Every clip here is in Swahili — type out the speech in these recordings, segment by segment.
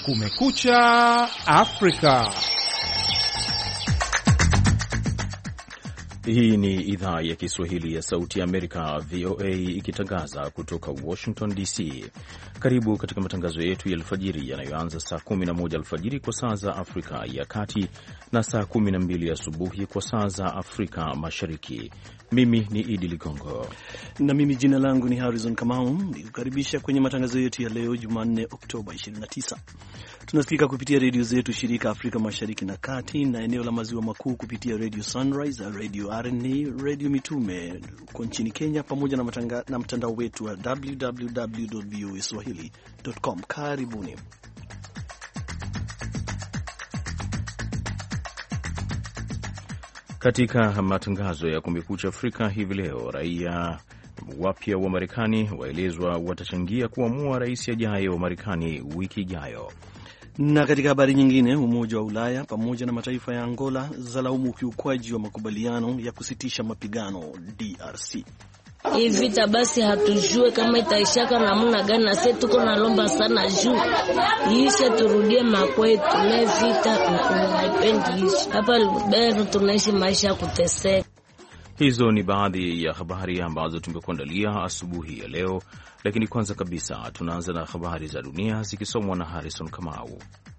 Kumekucha Afrika. Hii ni idhaa ya Kiswahili ya Sauti ya Amerika, VOA, ikitangaza kutoka Washington DC. Karibu katika matangazo yetu ya alfajiri yanayoanza saa 11 alfajiri kwa saa za Afrika ya Kati na saa 12 asubuhi kwa saa za Afrika Mashariki. Mimi ni Idi Ligongo na mimi jina langu ni Harrison Kamau, nikukaribisha kwenye matangazo yetu ya leo Jumanne Oktoba 29. Tunasikika kupitia redio zetu shirika Afrika Mashariki na Kati na eneo la Maziwa Makuu kupitia Radio Sunrise, Radio RNA, Radio Mitume kwa nchini Kenya, pamoja na mtandao wetu wa www.voaswahili.com. Karibuni. Katika matangazo ya Kumekucha Afrika hivi leo, raia wapya wa Marekani waelezwa watachangia kuamua rais ajaye wa Marekani wiki ijayo. Na katika habari nyingine, Umoja wa Ulaya pamoja na mataifa ya Angola zalaumu ukiukwaji wa makubaliano ya kusitisha mapigano DRC. Hii vita basi hatujue kama itaishaka namna gani, na sisi tuko nalomba sana juu ishe turudie makwetu. Na vita haipendi ishi. Hapa Lubero tunaishi maisha ya kuteseka. Hizo ni baadhi ya habari ambazo tumekuandalia asubuhi ya leo, lakini kwanza kabisa tunaanza na habari za dunia zikisomwa na Harrison Kamau.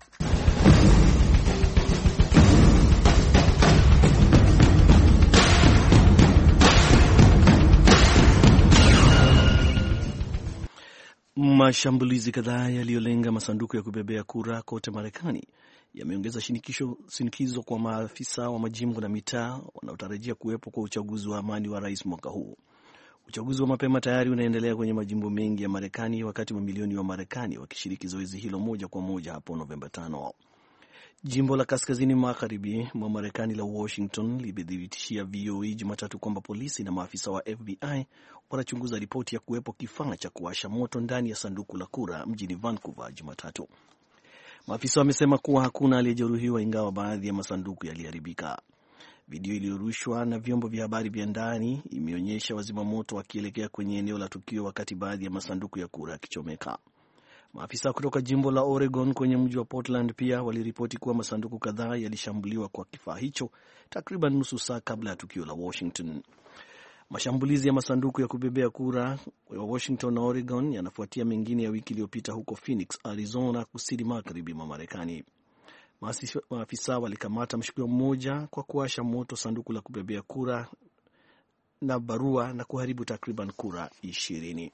Mashambulizi kadhaa yaliyolenga masanduku ya kubebea kura kote Marekani yameongeza shinikizo kwa maafisa wa majimbo na mitaa wanaotarajia kuwepo kwa uchaguzi wa amani wa rais mwaka huu. Uchaguzi wa mapema tayari unaendelea kwenye majimbo mengi ya Marekani, wakati mamilioni wa Marekani wakishiriki zoezi hilo moja kwa moja hapo Novemba 5. Jimbo la kaskazini magharibi mwa Marekani la Washington limethibitishia VOA Jumatatu kwamba polisi na maafisa wa FBI wanachunguza ripoti ya kuwepo kifaa cha kuwasha moto ndani ya sanduku la kura mjini Vancouver Jumatatu. Maafisa wamesema kuwa hakuna aliyejeruhiwa, ingawa baadhi ya masanduku yaliharibika. Video iliyorushwa na vyombo vya habari vya ndani imeonyesha wazima moto wakielekea kwenye eneo la tukio wakati baadhi ya masanduku ya kura yakichomeka. Maafisa kutoka jimbo la Oregon kwenye mji wa Portland pia waliripoti kuwa masanduku kadhaa yalishambuliwa kwa kifaa hicho takriban nusu saa kabla ya tukio la Washington. Mashambulizi ya masanduku ya kubebea kura wa Washington na Oregon yanafuatia mengine ya wiki iliyopita huko Phoenix, Arizona, kusini magharibi mwa Marekani. Maafisa walikamata mshukiwa mmoja kwa kuwasha moto sanduku la kubebea kura na barua na kuharibu takriban kura 20.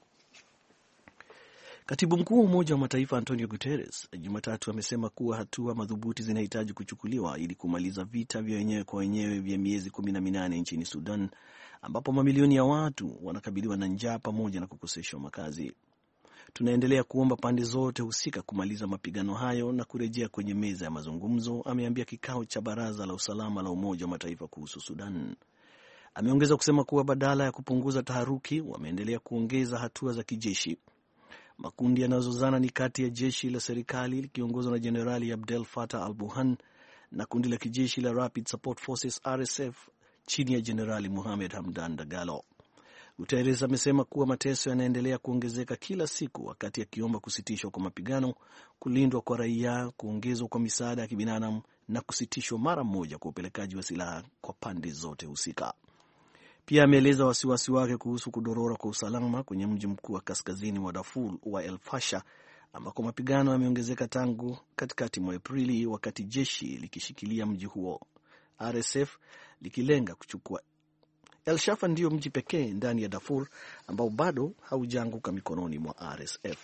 Katibu mkuu wa Umoja wa Mataifa Antonio Guterres Jumatatu amesema kuwa hatua madhubuti zinahitaji kuchukuliwa ili kumaliza vita vya wenyewe kwa wenyewe vya miezi 18 nchini Sudan, ambapo mamilioni ya watu wanakabiliwa na njaa pamoja na kukoseshwa makazi. Tunaendelea kuomba pande zote husika kumaliza mapigano hayo na kurejea kwenye meza ya mazungumzo, ameambia kikao cha Baraza la Usalama la Umoja wa Mataifa kuhusu Sudan. Ameongeza kusema kuwa badala ya kupunguza taharuki, wameendelea kuongeza hatua za kijeshi. Makundi yanayozozana ni kati ya jeshi la serikali likiongozwa na Jenerali Abdel Fattah al-Burhan na kundi la kijeshi la Rapid Support Forces RSF chini ya Jenerali Mohamed Hamdan Dagalo. Guterres amesema kuwa mateso yanaendelea kuongezeka kila siku, wakati akiomba kusitishwa kwa mapigano, kulindwa kwa raia, kuongezwa kwa misaada ya kibinadamu na kusitishwa mara moja kwa upelekaji wa silaha kwa pande zote husika. Pia ameeleza wasiwasi wake kuhusu kudorora kwa usalama kwenye mji mkuu wa kaskazini wa Darfur wa El Fasher, ambako mapigano yameongezeka tangu katikati mwa Aprili, wakati jeshi likishikilia mji huo, RSF likilenga kuchukua El Shafa. Ndio mji pekee ndani ya Darfur ambao bado haujaanguka mikononi mwa RSF.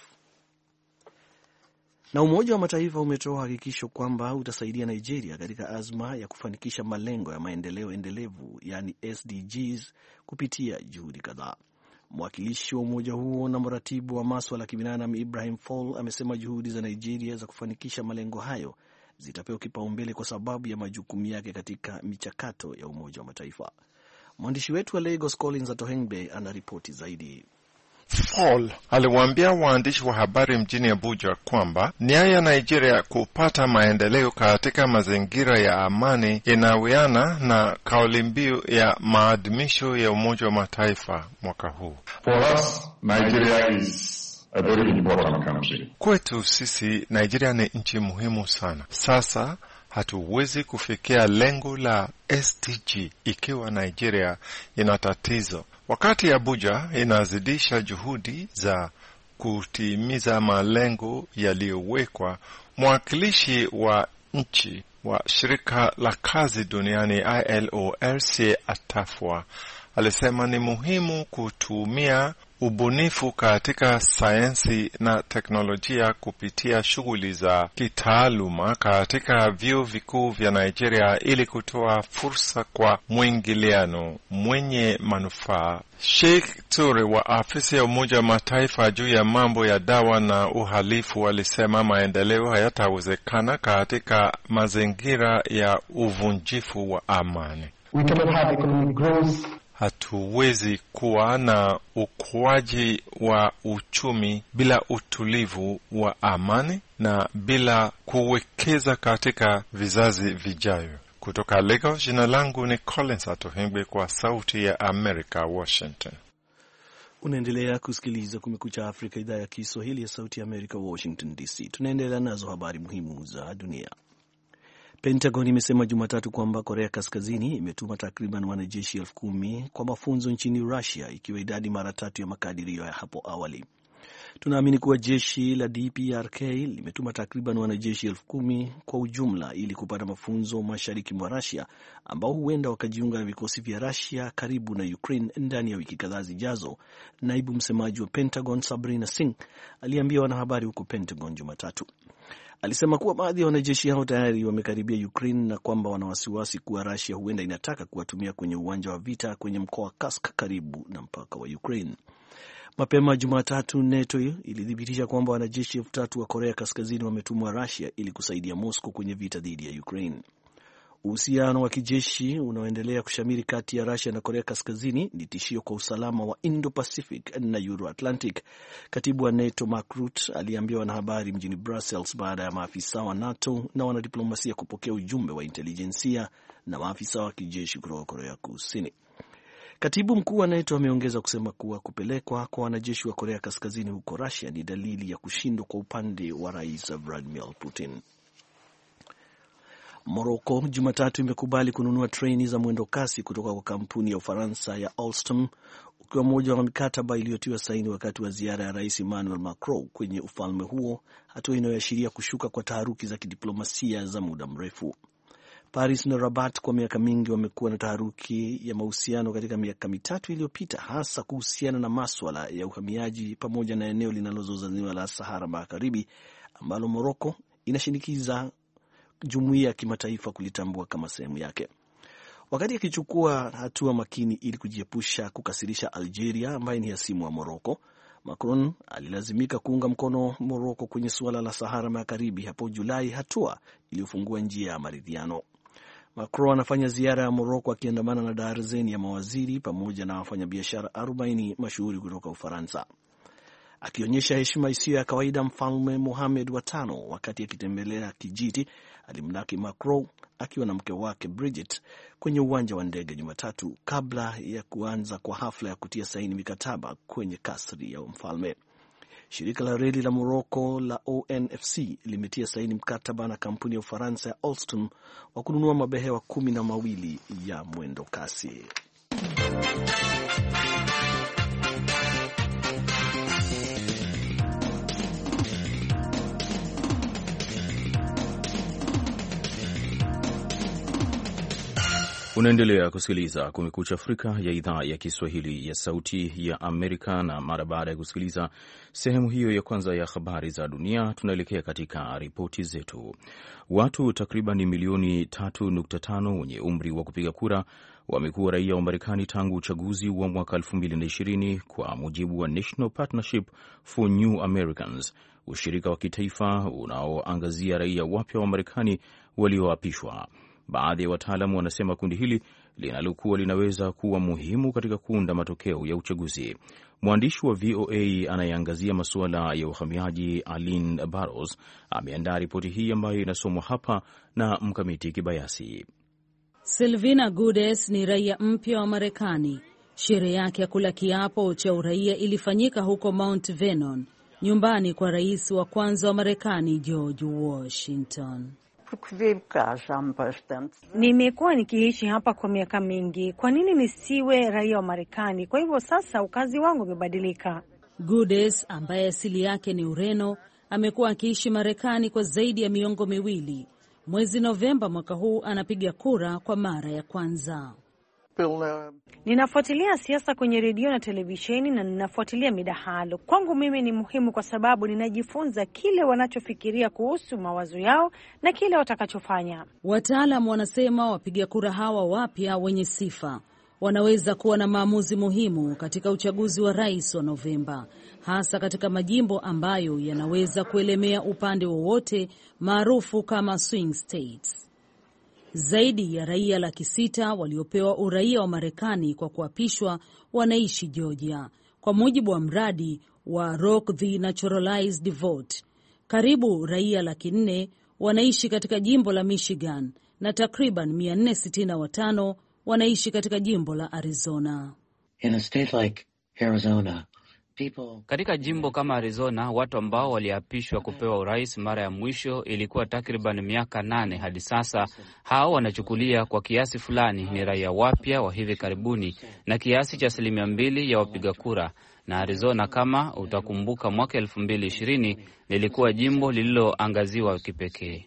Na Umoja wa Mataifa umetoa hakikisho kwamba utasaidia Nigeria katika azma ya kufanikisha malengo ya maendeleo endelevu, yani SDGs, kupitia juhudi kadhaa. Mwakilishi wa umoja huo na mratibu wa masuala ya kibinadamu Ibrahim Fall amesema juhudi za Nigeria za kufanikisha malengo hayo zitapewa kipaumbele kwa sababu ya majukumu yake katika michakato ya Umoja wa Mataifa. Mwandishi wetu wa Lagos Collins Atohengbe anaripoti zaidi. Fall aliwaambia waandishi wa habari mjini Abuja kwamba nia ya Nigeria kupata maendeleo katika mazingira ya amani inawiana na kauli mbiu ya maadhimisho ya Umoja wa Mataifa mwaka huu. For us, Nigeria is a very important country. Kwetu sisi Nigeria ni nchi muhimu sana. Sasa hatuwezi kufikia lengo la SDG ikiwa Nigeria ina tatizo. Wakati Abuja inazidisha juhudi za kutimiza malengo yaliyowekwa, mwakilishi wa nchi wa shirika la kazi duniani ILO RC Atafwa alisema ni muhimu kutumia ubunifu katika sayansi na teknolojia kupitia shughuli za kitaaluma katika vyuo vikuu vya Nigeria ili kutoa fursa kwa mwingiliano mwenye manufaa. Sheikh Ture wa afisi ya Umoja wa Mataifa juu ya mambo ya dawa na uhalifu alisema maendeleo hayatawezekana katika mazingira ya uvunjifu wa amani. We cannot have economic growth. Hatuwezi kuwa na ukuaji wa uchumi bila utulivu wa amani na bila kuwekeza katika vizazi vijayo. Kutoka Lagos, jina langu ni Collins Atohengwe kwa Sauti ya Amerika, Washington. Unaendelea kusikiliza Kumekucha Afrika, idhaa ya Kiswahili ya Sauti ya Amerika, Washington DC. Tunaendelea nazo habari muhimu za dunia. Pentagon imesema Jumatatu kwamba Korea Kaskazini imetuma takriban wanajeshi 10,000 kwa mafunzo nchini Russia, ikiwa idadi mara 3 ya makadirio ya hapo awali. Tunaamini kuwa jeshi la DPRK limetuma takriban wanajeshi 10,000 kwa ujumla ili kupata mafunzo mashariki mwa Russia, ambao huenda wakajiunga na vikosi vya Russia karibu na Ukraine ndani ya wiki kadhaa zijazo. Naibu msemaji wa Pentagon Sabrina Singh aliambia wanahabari huko Pentagon Jumatatu. Alisema kuwa baadhi ya wanajeshi hao tayari wamekaribia Ukraine na kwamba wana wasiwasi kuwa Russia huenda inataka kuwatumia kwenye uwanja wa vita kwenye mkoa wa Kursk karibu na mpaka wa Ukraine. Mapema Jumatatu, NATO ilithibitisha kwamba wanajeshi 3,000 wa Korea Kaskazini wametumwa Russia ili kusaidia Moscow kwenye vita dhidi ya Ukraine. Uhusiano wa kijeshi unaoendelea kushamiri kati ya Russia na Korea Kaskazini ni tishio kwa usalama wa Indo-Pacific na Euro-Atlantic. Katibu wa NATO Mark Rutte aliambia wanahabari mjini Brussels baada ya maafisa wa NATO na wanadiplomasia kupokea ujumbe wa intelijensia na maafisa wa kijeshi kutoka Korea Kusini. Katibu mkuu wa NATO ameongeza kusema kuwa kupelekwa kwa wanajeshi wa Korea Kaskazini huko Russia ni dalili ya kushindwa kwa upande wa Rais Vladimir Putin. Morocco Jumatatu imekubali kununua treni za mwendo kasi kutoka kwa kampuni ya Ufaransa ya Alstom, ukiwa mmoja wa mikataba iliyotiwa saini wakati wa ziara ya Rais Emmanuel Macron kwenye ufalme huo, hatua inayoashiria kushuka kwa taharuki za kidiplomasia za muda mrefu. Paris na Rabat kwa miaka mingi wamekuwa na taharuki ya mahusiano katika miaka mitatu iliyopita, hasa kuhusiana na maswala ya uhamiaji pamoja na eneo linalozozaniwa la Sahara Magharibi ambalo Morocco inashinikiza jumuiya ya kimataifa kulitambua kama sehemu yake. Wakati akichukua hatua makini ili kujiepusha kukasirisha Algeria ambaye ni hasimu wa Morocco, Macron alilazimika kuunga mkono Morocco kwenye suala la Sahara Magharibi hapo Julai, hatua iliyofungua njia ya maridhiano. Macron anafanya ziara ya Morocco akiandamana na darzeni ya mawaziri pamoja na wafanyabiashara 40 mashuhuri kutoka Ufaransa. Akionyesha heshima isiyo ya kawaida, Mfalme Mohamed wa 5 wakati akitembelea kijiti alimlaki Macron akiwa na mke wake Brigitte kwenye uwanja wa ndege Jumatatu kabla ya kuanza kwa hafla ya kutia saini mikataba kwenye kasri ya mfalme. Shirika la reli la Morocco la ONFC limetia saini mkataba na kampuni ya Ufaransa ya Alstom wa kununua mabehewa 12 ya mwendo kasi. Unaendelea kusikiliza Kumekucha Afrika ya idhaa ya Kiswahili ya Sauti ya Amerika, na mara baada ya kusikiliza sehemu hiyo ya kwanza ya habari za dunia, tunaelekea katika ripoti zetu. Watu takriban milioni 3.5 wenye umri wa kupiga kura wamekuwa raia wa Marekani tangu uchaguzi wa mwaka 2020 kwa mujibu wa National Partnership for New Americans, ushirika wa kitaifa unaoangazia raia wapya wa Marekani walioapishwa. Baadhi ya wataalamu wanasema kundi hili linalokuwa linaweza kuwa muhimu katika kuunda matokeo ya uchaguzi. Mwandishi wa VOA anayeangazia masuala ya uhamiaji Aline Barros ameandaa ripoti hii ambayo inasomwa hapa na Mkamiti Kibayasi. Silvina Gudes ni raia mpya wa Marekani. Sherehe yake ya kula kiapo cha uraia ilifanyika huko Mount Vernon. nyumbani kwa rais wa kwanza wa Marekani George Washington. Nimekuwa nikiishi hapa kwa miaka mingi. Kwa nini nisiwe raia wa Marekani? Kwa hivyo sasa ukazi wangu umebadilika. Goodes ambaye asili yake ni Ureno amekuwa akiishi Marekani kwa zaidi ya miongo miwili. Mwezi Novemba mwaka huu anapiga kura kwa mara ya kwanza. Ninafuatilia siasa kwenye redio na televisheni na ninafuatilia midahalo. Kwangu mimi ni muhimu kwa sababu ninajifunza kile wanachofikiria kuhusu mawazo yao na kile watakachofanya. Wataalam wanasema wapiga kura hawa wapya wenye sifa wanaweza kuwa na maamuzi muhimu katika uchaguzi wa rais wa Novemba, hasa katika majimbo ambayo yanaweza kuelemea upande wowote maarufu kama swing states. Zaidi ya raia 600,000 waliopewa uraia wa Marekani kwa kuapishwa wanaishi Georgia, kwa mujibu wa mradi wa Rock the Naturalized Vote. Karibu raia 400,000 wanaishi katika jimbo la Michigan na takriban 465 wanaishi katika jimbo la Arizona. In a state like Arizona, katika jimbo kama Arizona, watu ambao waliapishwa kupewa urais mara ya mwisho ilikuwa takriban miaka 8 hadi sasa. Hao wanachukulia kwa kiasi fulani ni raia wapya wa hivi karibuni na kiasi cha 2% ya wapiga kura. Na Arizona, kama utakumbuka, mwaka 2020 lilikuwa jimbo lililoangaziwa kipekee.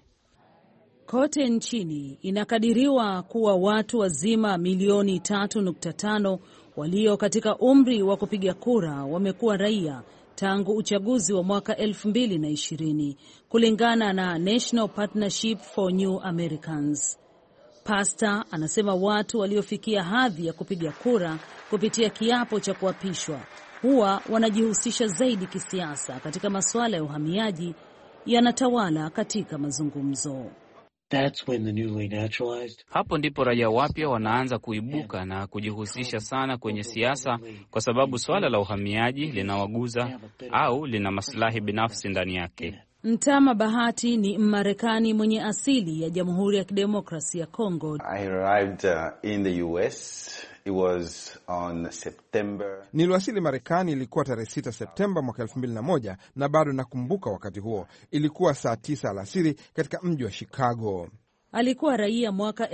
Kote nchini inakadiriwa kuwa watu wazima milioni 3.5 walio katika umri wa kupiga kura wamekuwa raia tangu uchaguzi wa mwaka 2020, kulingana na National Partnership for New Americans. Pastor anasema watu waliofikia hadhi ya kupiga kura kupitia kiapo cha kuapishwa huwa wanajihusisha zaidi kisiasa katika masuala ya uhamiaji yanatawala katika mazungumzo. That's when the newly naturalized... Hapo ndipo raia wapya wanaanza kuibuka na kujihusisha sana kwenye siasa, kwa sababu swala la uhamiaji linawaguza au lina maslahi binafsi ndani yake. Ntama Bahati ni Mmarekani mwenye asili ya Jamhuri ya Kidemokrasia ya Kongo. I arrived in the US. It was on September. Niliwasili Marekani ilikuwa tarehe 6 Septemba mwaka 2001 na bado nakumbuka wakati huo. Ilikuwa saa 9 alasiri katika mji wa Chicago. Alikuwa raia mwaka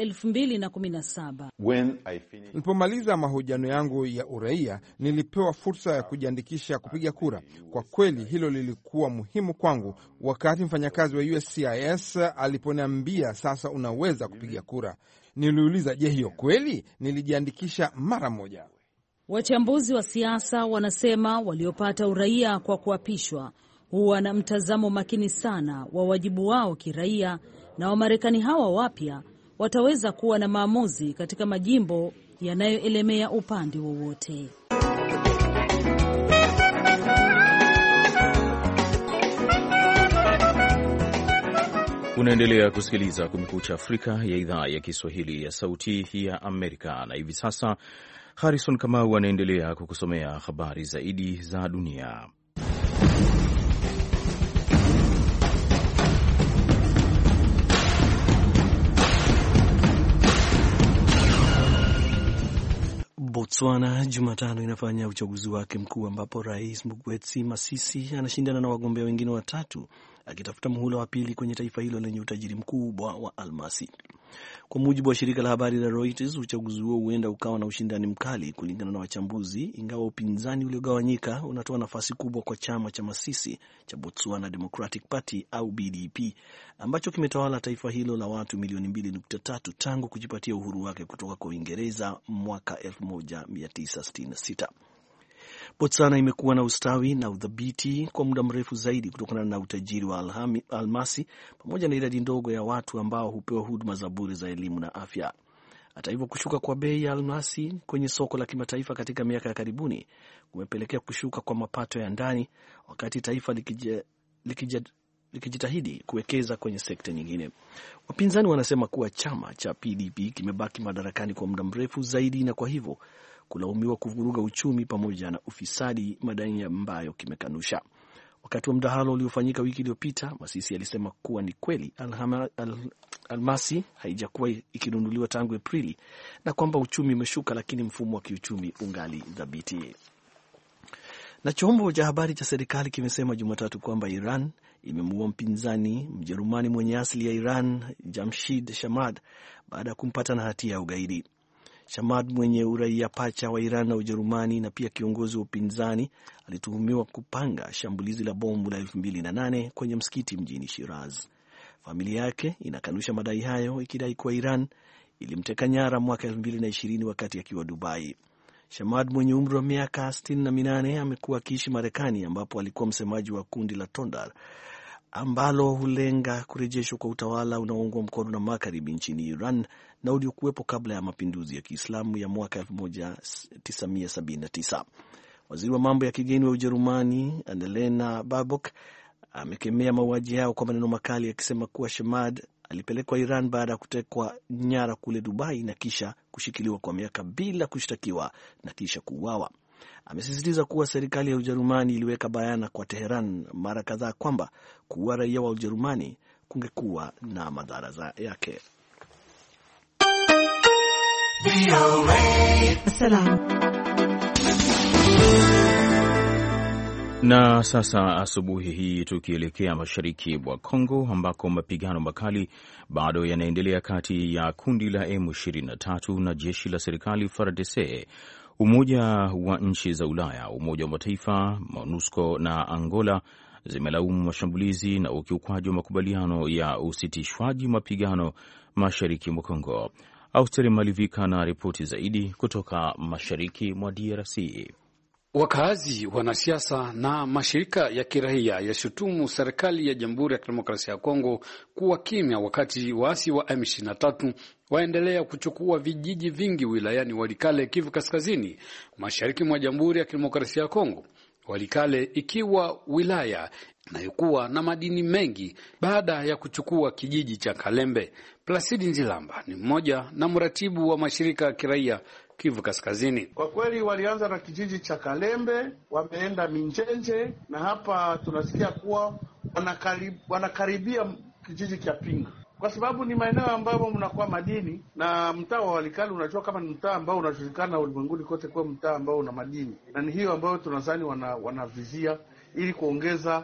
2017. Nilipomaliza mahojiano yangu ya uraia, nilipewa fursa ya kujiandikisha kupiga kura. Kwa kweli hilo lilikuwa muhimu kwangu. Wakati mfanyakazi wa USCIS aliponiambia sasa unaweza kupiga kura, niliuliza, je, hiyo kweli? Nilijiandikisha mara moja. Wachambuzi wa siasa wanasema waliopata uraia kwa kuapishwa huwa na mtazamo makini sana wa wajibu wao kiraia, na Wamarekani hawa wapya wataweza kuwa na maamuzi katika majimbo yanayoelemea upande wowote. Unaendelea kusikiliza Kumekucha Afrika ya idhaa ya Kiswahili ya Sauti ya Amerika, na hivi sasa Harrison Kamau anaendelea kukusomea habari zaidi za dunia. Botswana Jumatano inafanya uchaguzi wake mkuu ambapo Rais Mokgweetsi Masisi anashindana na wagombea wengine watatu akitafuta muhula wa pili kwenye taifa hilo lenye utajiri mkubwa wa almasi. Kwa mujibu wa shirika la habari la Reuters, uchaguzi huo huenda ukawa na ushindani mkali kulingana na wachambuzi, ingawa upinzani uliogawanyika unatoa nafasi kubwa kwa chama cha Masisi cha Botswana Democratic Party au BDP ambacho kimetawala taifa hilo la watu milioni 2.3 tangu kujipatia uhuru wake kutoka kwa Uingereza mwaka 1966. Botswana imekuwa na ustawi na udhabiti kwa muda mrefu zaidi kutokana na utajiri wa almasi pamoja na idadi ndogo ya watu ambao hupewa huduma za bure za elimu na afya. Hata hivyo, kushuka kwa bei ya almasi kwenye soko la kimataifa katika miaka ya karibuni kumepelekea kushuka kwa mapato ya ndani, wakati taifa likijitahidi kuwekeza kwenye sekta nyingine. Wapinzani wanasema kuwa chama cha PDP kimebaki madarakani kwa muda mrefu zaidi na kwa hivyo kulaumiwa kuvuruga uchumi pamoja na ufisadi, madai ambayo kimekanusha. Wakati wa mdahalo uliofanyika wiki iliyopita, Masisi alisema kuwa ni kweli almasi haijakuwa ikinunuliwa tangu Aprili na kwamba uchumi umeshuka, lakini mfumo wa kiuchumi ungali dhabiti. Na chombo cha habari cha serikali kimesema Jumatatu kwamba Iran imemuua mpinzani Mjerumani mwenye asili ya Iran, Jamshid Shamad, baada ya kumpata na hatia ya ugaidi. Shamad mwenye uraia pacha wa Iran na Ujerumani na pia kiongozi wa upinzani alituhumiwa kupanga shambulizi la bomu la 2008 kwenye msikiti mjini Shiraz. Familia yake inakanusha madai hayo, ikidai kuwa Iran ilimteka nyara mwaka 2020 wakati akiwa Dubai. Shamad mwenye umri wa miaka 68 amekuwa akiishi Marekani, ambapo alikuwa msemaji wa kundi la Tondar ambalo hulenga kurejeshwa kwa utawala unaoungwa mkono na magharibi nchini Iran na uliokuwepo kabla ya mapinduzi ya Kiislamu ya mwaka 1979. Waziri wa mambo ya kigeni wa Ujerumani Annalena Baerbock amekemea mauaji yao kwa maneno makali, akisema kuwa Shamad alipelekwa Iran baada ya kutekwa nyara kule Dubai na kisha kushikiliwa kwa miaka bila kushtakiwa na kisha kuuawa. Amesisitiza kuwa serikali ya Ujerumani iliweka bayana kwa Teheran mara kadhaa kwamba kuua raia wa Ujerumani kungekuwa na madhara yake. Na sasa asubuhi hii tukielekea mashariki mwa Kongo ambako mapigano makali bado yanaendelea kati ya kundi la M23 na jeshi la serikali FARDC. Umoja wa nchi za Ulaya, Umoja wa Mataifa, MONUSCO na Angola zimelaumu mashambulizi na ukiukwaji wa makubaliano ya usitishwaji mapigano mashariki mwa Kongo. Austeri Malivika na ripoti zaidi kutoka mashariki mwa DRC. Wakazi, wanasiasa na mashirika ya kiraia yashutumu serikali ya Jamhuri ya Kidemokrasia ya Kongo kuwa kimya wakati waasi wa M23 waendelea kuchukua vijiji vingi wilayani Walikale, Kivu Kaskazini, mashariki mwa Jamhuri ya Kidemokrasia ya Kongo. Walikale ikiwa wilaya inayokuwa na madini mengi baada ya kuchukua kijiji cha Kalembe. Placide Nzilamba ni mmoja na mratibu wa mashirika ya kiraia Kivu Kaskazini. Kwa kweli walianza na kijiji cha Kalembe, wameenda Minjenje, na hapa tunasikia kuwa wanakaribia kijiji cha Pinga, kwa sababu ni maeneo ambayo mnakuwa madini, na mtaa wa Walikale unajua kama ni mtaa ambao unajulikana ulimwenguni kote kwa mtaa ambao una madini, na ni hiyo ambayo tunadhani wanavizia ili kuongeza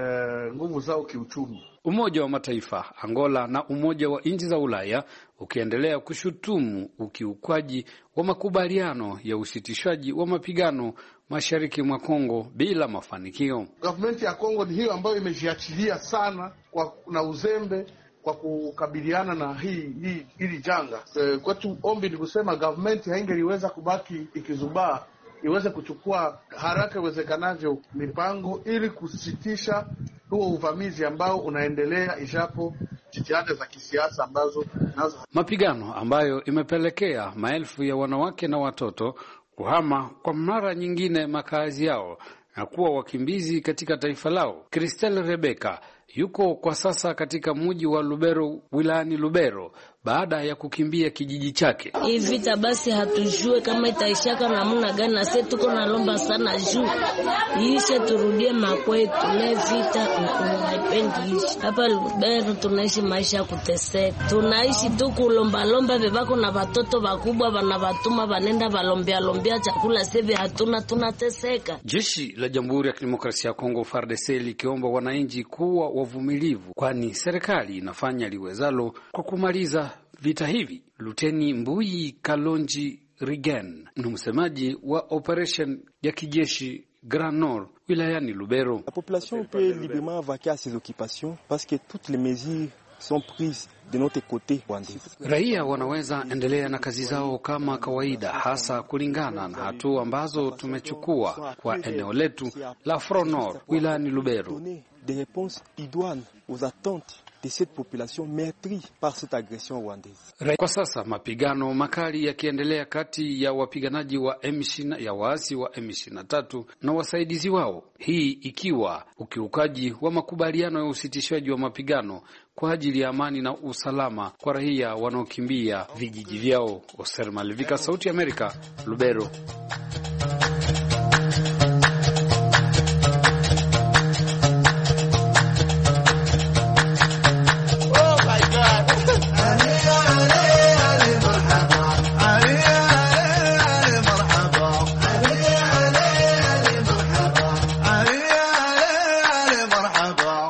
nguvu zao kiuchumi. Umoja wa Mataifa, Angola na Umoja wa Nchi za Ulaya ukiendelea kushutumu ukiukwaji wa makubaliano ya usitishaji wa mapigano mashariki mwa Kongo bila mafanikio. Government ya Kongo ni hiyo ambayo imejiachilia sana na uzembe kwa kukabiliana na hili janga. Kwetu ombi ni kusema government haingeliweza kubaki ikizubaa, iweze kuchukua haraka iwezekanavyo mipango ili kusitisha huo uvamizi ambao unaendelea, ijapo jitihada za kisiasa ambazo nazo. Mapigano ambayo imepelekea maelfu ya wanawake na watoto kuhama kwa mara nyingine makazi yao na kuwa wakimbizi katika taifa lao. Christelle Rebecca yuko kwa sasa katika mji wa Lubero, wilayani Lubero, baada ya kukimbia kijiji chake. Hii vita basi hatujue kama itaishaka namna gani, na sisi tuko nalomba sana juu iishe, turudie makwetu. Le vita haipendi ishi. Hapa Lubero tunaishi maisha ya kuteseka, tunaishi tu kulomba bebako na watoto wakubwa wanavatuma wanenda lombia chakula, sisi hatuna, tunateseka. Jeshi la Jamhuri ya Kidemokrasia ya Kongo FARDC likiomba wananchi kuwa wavumilivu, kwani serikali inafanya liwezalo kwa kumaliza vita hivi. Luteni Mbuyi Kalonji Rigen ni msemaji wa operation ya kijeshi Grand Nord wilayani Lubero. La population peut librement vaquer à ses occupations parce que toutes les mesures sont prises de notre côté. Raia wanaweza endelea na kazi zao kama kawaida, hasa kulingana na hatua ambazo tumechukua kwa eneo letu la Front Nord wilayani Lubero. Des réponses idoines aux attentes de cette population meurtrie par cette agression rwandaise. Kwa sasa mapigano makali yakiendelea kati ya wapiganaji wa waasi wa M23 na wasaidizi wao, hii ikiwa ukiukaji wa makubaliano ya usitishaji wa mapigano kwa ajili ya amani na usalama kwa raia wanaokimbia vijiji vyao. Oser Malivika, Sauti ya Amerika, Lubero.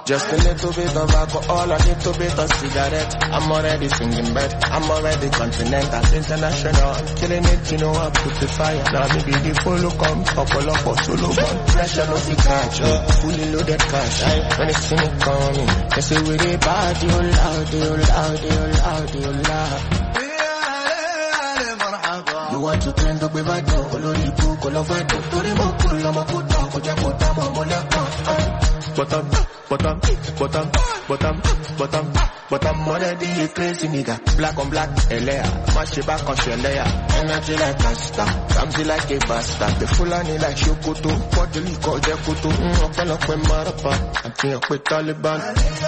Just a little bit of alcohol, a little bit of cigarette. I'm already singing bird, I'm already continental, international. I'm killing it, you know I put the fire. Now maybe the follow come, couple up or solo one. Pressure no fi catch, fully loaded cash. When it's in it coming, they say we dey bad, you loud, you loud, you loud, you loud. You want to trend up with my dog, only book, all of my dog. Tori mo kula mo kuta, koja kuta mo moleka. Bottom, bottom, bottom, bottom, bottom, bottom. Already crazy nigga. Black on black, Elea. Mash it back on Shelea. Energy like a star, something like a bastard. The Fulani like Shokoto, body called Jakoto. Open up with Marapa, I think with Taliban.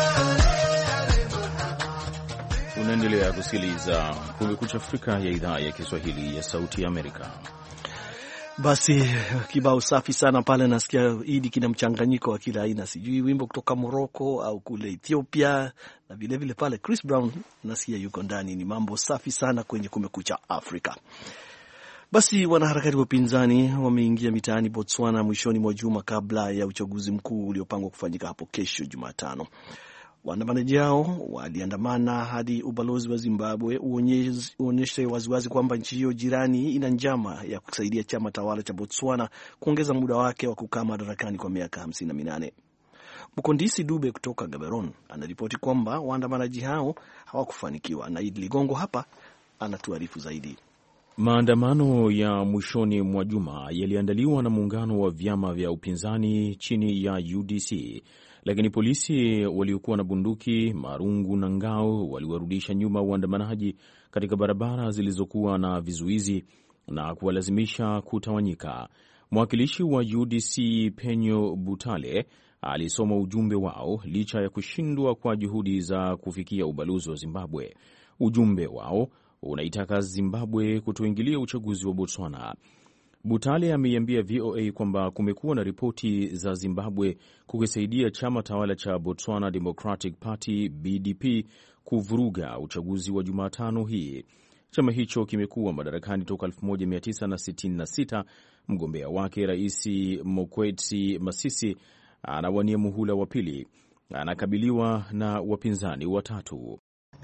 Unaendelea kusikiliza Kumekucha Afrika ya idhaa ya Kiswahili ya Sauti ya Amerika. Basi kibao safi sana pale, nasikia Idi kina mchanganyiko wa kila aina, sijui wimbo kutoka Morocco au kule Ethiopia, na vile vile pale Chris Brown nasikia yuko ndani. Ni mambo safi sana kwenye Kumekucha Afrika. Basi wanaharakati wa upinzani wameingia mitaani Botswana mwishoni mwa juma kabla ya uchaguzi mkuu uliopangwa kufanyika hapo kesho Jumatano. Waandamanaji hao waliandamana hadi ubalozi wa Zimbabwe uonyeshe waziwazi kwamba nchi hiyo jirani ina njama ya kusaidia chama tawala cha Botswana kuongeza muda wake wa kukaa madarakani kwa miaka 58. Mkondisi Dube kutoka Gaborone anaripoti kwamba waandamanaji hao hawakufanikiwa, na Idi Ligongo hapa anatuarifu zaidi. Maandamano ya mwishoni mwa juma yaliandaliwa na muungano wa vyama vya upinzani chini ya UDC, lakini polisi waliokuwa na bunduki, marungu na ngao waliwarudisha nyuma waandamanaji katika barabara zilizokuwa na vizuizi na kuwalazimisha kutawanyika. Mwakilishi wa UDC Penyo Butale alisoma ujumbe wao licha ya kushindwa kwa juhudi za kufikia ubalozi wa Zimbabwe. Ujumbe wao unaitaka Zimbabwe kutoingilia uchaguzi wa Botswana. Butale ameiambia VOA kwamba kumekuwa na ripoti za Zimbabwe kukisaidia chama tawala cha Botswana Democratic Party BDP kuvuruga uchaguzi wa Jumatano hii. Chama hicho kimekuwa madarakani toka 1966. Mgombea wake Rais Mokwetsi Masisi anawania muhula wa pili, anakabiliwa na wapinzani watatu.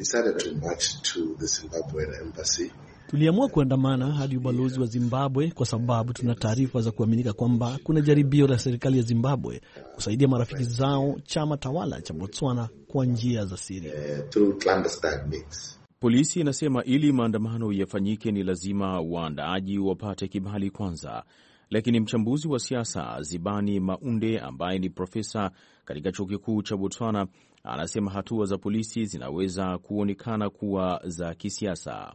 Tuliamua kuandamana hadi ubalozi wa Zimbabwe kwa sababu tuna taarifa za kuaminika kwamba kuna jaribio la serikali ya Zimbabwe kusaidia marafiki zao chama tawala cha Botswana kwa njia za siri. Polisi inasema ili maandamano yafanyike ni lazima waandaaji wapate kibali kwanza, lakini mchambuzi wa siasa Zibani Maunde ambaye ni profesa katika chuo kikuu cha Botswana anasema hatua za polisi zinaweza kuonekana kuwa za kisiasa.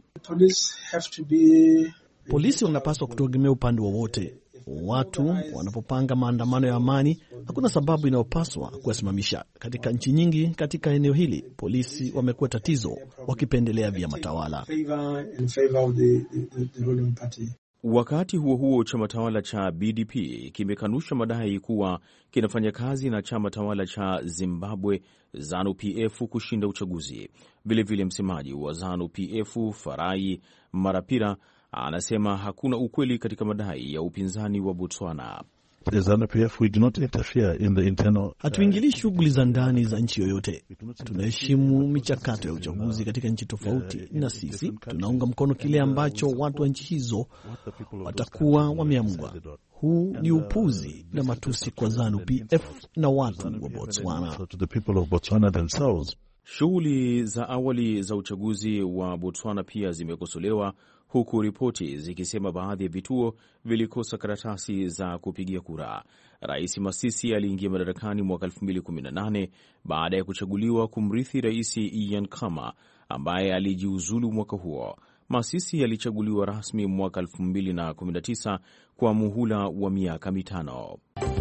Polisi wanapaswa kutegemea upande wowote. Watu wanapopanga maandamano ya amani, hakuna sababu inayopaswa kuwasimamisha. Katika nchi nyingi katika eneo hili, polisi wamekuwa tatizo, wakipendelea vyama tawala. Wakati huo huo, chama tawala cha BDP kimekanusha madai kuwa kinafanya kazi na chama tawala cha Zimbabwe ZANU-PF kushinda uchaguzi. Vilevile msemaji wa ZANU-PF Farai Marapira anasema hakuna ukweli katika madai ya upinzani wa Botswana. Hatuingilii shughuli za ndani za nchi yoyote. Tunaheshimu michakato ya uchaguzi katika nchi tofauti, na sisi tunaunga mkono kile ambacho watu wa nchi hizo watakuwa wameamua. Huu ni upuzi na matusi kwa ZANU-PF na watu wa Botswana. Shughuli za awali za uchaguzi wa Botswana pia zimekosolewa, huku ripoti zikisema baadhi ya vituo vilikosa karatasi za kupigia kura. Rais Masisi aliingia madarakani mwaka 2018 baada ya kuchaguliwa kumrithi Rais Ian Khama ambaye alijiuzulu mwaka huo. Masisi alichaguliwa rasmi mwaka 2019 kwa muhula wa miaka 5.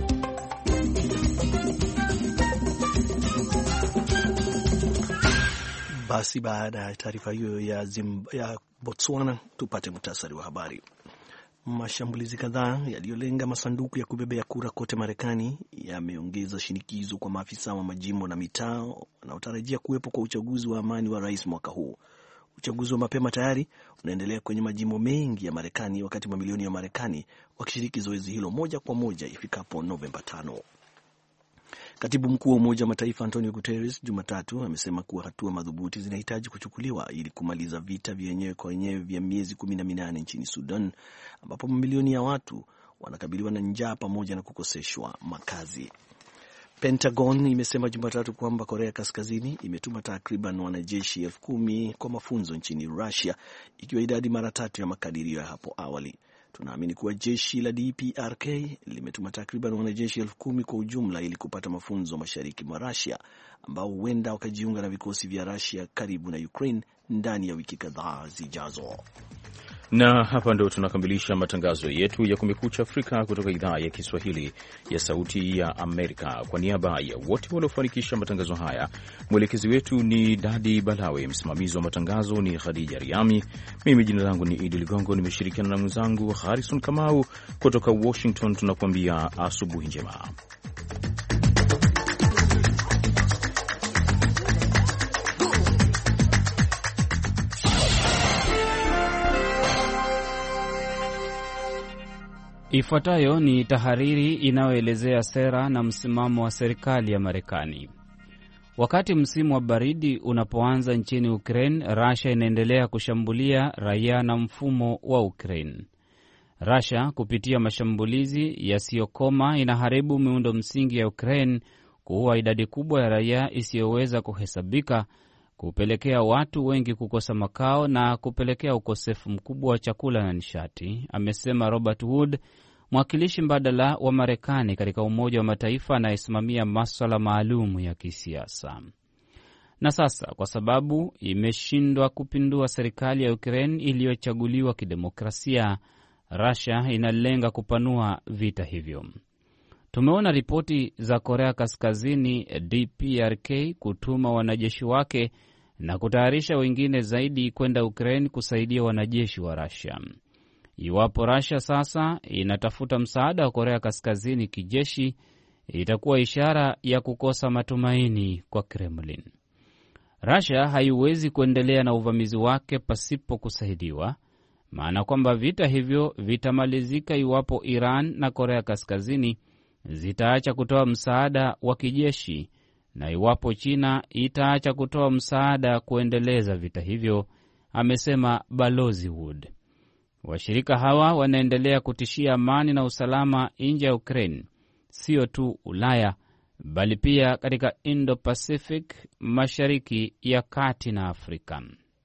Basi baada ya taarifa hiyo ya Botswana, tupate muhtasari wa habari. Mashambulizi kadhaa yaliyolenga masanduku ya kubebea kura kote Marekani yameongeza shinikizo kwa maafisa wa majimbo na mitaa wanaotarajia kuwepo kwa uchaguzi wa amani wa rais mwaka huu. Uchaguzi wa mapema tayari unaendelea kwenye majimbo mengi ya Marekani, wakati mamilioni ya Marekani wakishiriki zoezi hilo moja kwa moja ifikapo Novemba 5. Katibu mkuu wa Umoja wa Mataifa Antonio Guterres Jumatatu amesema kuwa hatua madhubuti zinahitaji kuchukuliwa ili kumaliza vita vya wenyewe kwa wenyewe vya miezi 18 nchini Sudan, ambapo mamilioni ya watu wanakabiliwa na njaa pamoja na kukoseshwa makazi. Pentagon imesema Jumatatu kwamba Korea Kaskazini imetuma takriban wanajeshi 10,000 kwa mafunzo nchini Russia, ikiwa idadi mara 3 ya makadirio ya hapo awali. Tunaamini kuwa jeshi la DPRK limetuma takriban wanajeshi 10,000 kwa ujumla ili kupata mafunzo mashariki mwa Russia, ambao huenda wakajiunga na vikosi vya Russia karibu na Ukraine ndani ya wiki kadhaa zijazo. Na hapa ndo tunakamilisha matangazo yetu ya Kumekucha Afrika kutoka idhaa ya Kiswahili ya Sauti ya Amerika. Kwa niaba ya wote waliofanikisha matangazo haya, mwelekezi wetu ni Dadi Balawe, msimamizi wa matangazo ni Khadija Riami, mimi jina langu ni Idi Ligongo, nimeshirikiana na mwenzangu Harrison Kamau kutoka Washington. Tunakuambia asubuhi njema. Ifuatayo ni tahariri inayoelezea sera na msimamo wa serikali ya Marekani. Wakati msimu wa baridi unapoanza nchini Ukraine, Russia inaendelea kushambulia raia na mfumo wa Ukraine. Russia kupitia mashambulizi yasiyokoma inaharibu miundo msingi ya Ukraine, kuua idadi kubwa ya raia isiyoweza kuhesabika, kupelekea watu wengi kukosa makao na kupelekea ukosefu mkubwa wa chakula na nishati, amesema Robert Wood, mwakilishi mbadala wa Marekani katika Umoja wa Mataifa anayesimamia masuala maalum ya kisiasa. Na sasa, kwa sababu imeshindwa kupindua serikali ya Ukraine iliyochaguliwa kidemokrasia, Russia inalenga kupanua vita hivyo. Tumeona ripoti za Korea Kaskazini DPRK kutuma wanajeshi wake na kutayarisha wengine zaidi kwenda Ukraine kusaidia wanajeshi wa Russia. Iwapo Russia sasa inatafuta msaada wa Korea Kaskazini kijeshi, itakuwa ishara ya kukosa matumaini kwa Kremlin. Russia haiwezi kuendelea na uvamizi wake pasipo kusaidiwa, maana kwamba vita hivyo vitamalizika iwapo Iran na Korea Kaskazini zitaacha kutoa msaada wa kijeshi na iwapo China itaacha kutoa msaada kuendeleza vita hivyo, amesema Balozi Wood. Washirika hawa wanaendelea kutishia amani na usalama nje ya Ukraine, sio tu Ulaya, bali pia katika Indo-Pacific, Mashariki ya Kati na Afrika.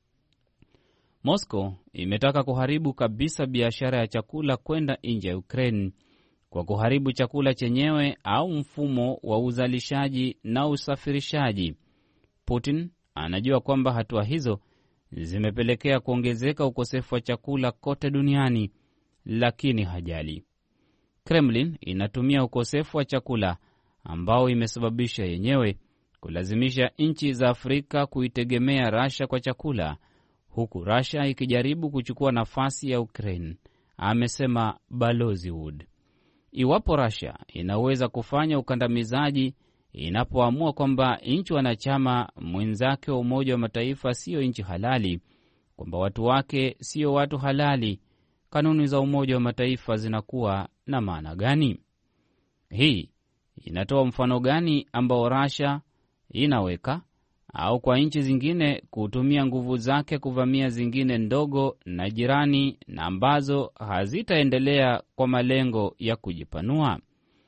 Moscow imetaka kuharibu kabisa biashara ya chakula kwenda nje ya Ukraine kwa kuharibu chakula chenyewe au mfumo wa uzalishaji na usafirishaji. Putin anajua kwamba hatua hizo zimepelekea kuongezeka ukosefu wa chakula kote duniani, lakini hajali. Kremlin inatumia ukosefu wa chakula ambao imesababisha yenyewe kulazimisha nchi za Afrika kuitegemea Russia kwa chakula, huku Russia ikijaribu kuchukua nafasi ya Ukraine, amesema Balozi Wood. Iwapo Russia inaweza kufanya ukandamizaji inapoamua kwamba nchi wanachama mwenzake wa Umoja wa Mataifa sio nchi halali, kwamba watu wake sio watu halali, kanuni za Umoja wa Mataifa zinakuwa na maana gani? Hii inatoa mfano gani ambao Russia inaweka au kwa nchi zingine kutumia nguvu zake kuvamia zingine ndogo na jirani na ambazo hazitaendelea kwa malengo ya kujipanua?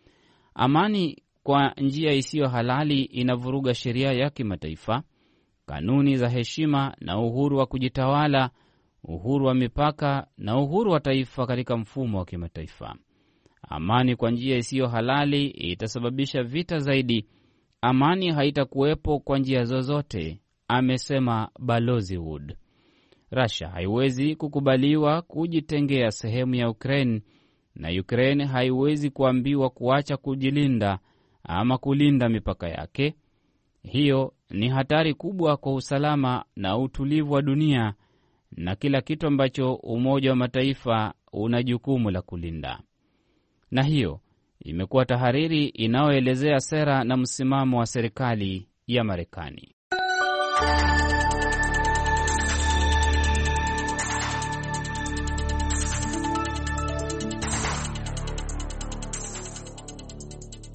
Amani kwa njia isiyo halali inavuruga sheria ya kimataifa, kanuni za heshima na uhuru wa kujitawala, uhuru wa mipaka na uhuru wa taifa katika mfumo wa kimataifa. Amani kwa njia isiyo halali itasababisha vita zaidi. Amani haitakuwepo kwa njia zozote, amesema Balozi Wood. Russia haiwezi kukubaliwa kujitengea sehemu ya Ukraine, na Ukraine haiwezi kuambiwa kuacha kujilinda ama kulinda mipaka yake. Hiyo ni hatari kubwa kwa usalama na utulivu wa dunia na kila kitu ambacho Umoja wa Mataifa una jukumu la kulinda. Na hiyo imekuwa tahariri inayoelezea sera na msimamo wa serikali ya Marekani.